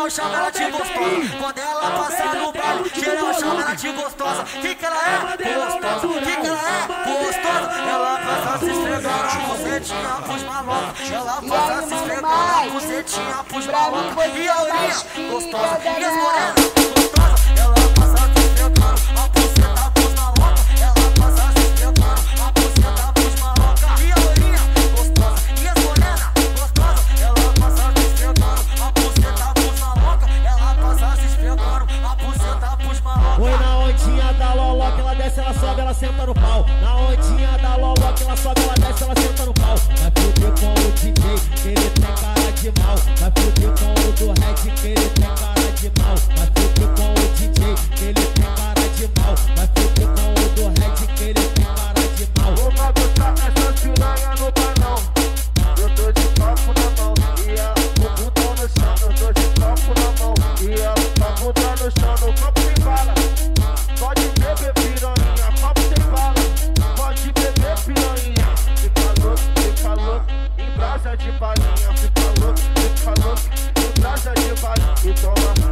chama ela de gostosa. Quando ela passa no baile, geral chama ela de gostosa. Que ela é? Gostosa. Que ela é? Gostosa. Ela passa se esfregando a bucetinha pros malocas. Ela passa se esfregando a bucetinha pros malocas. E a Aurinha, gostosa. E as morenas, gostosa. Ela passa se esfregando a buceta pros malocas. Ela passa se esfregando a buceta pros malocas. E a Aurinha, gostosa. E as morenas, gostosa. Ela passa se esfregando a buceta pros malocas. Ela passa se esfregando a buceta pros malocas. Oi, na ondinha da loloca, ela desce, ela sobe, ela senta no pau. Na ondinha da loloca, ela sobe, ela desce, ela senta no pau. Vai fuder com o DJ, que ele tem cara de mal. Vai fuder com o do Red, que ele tem cara de mal. Vai fuder com o DJ, que ele tem cara de mal. Vai fuder com o do Red, que ele tem cara de mal. Vou bagunçar essa piranha no bailão. Eu tô de copo na mão e ela com o botão no chão. Eu tô de copo na mão e ela com a bunda no chão. No copo sem bala, pode beber piranha, copo sem bala. Pode beber piranha, fica louco, em brasa de balinha. Fica louco, em brasa de balinha. E toma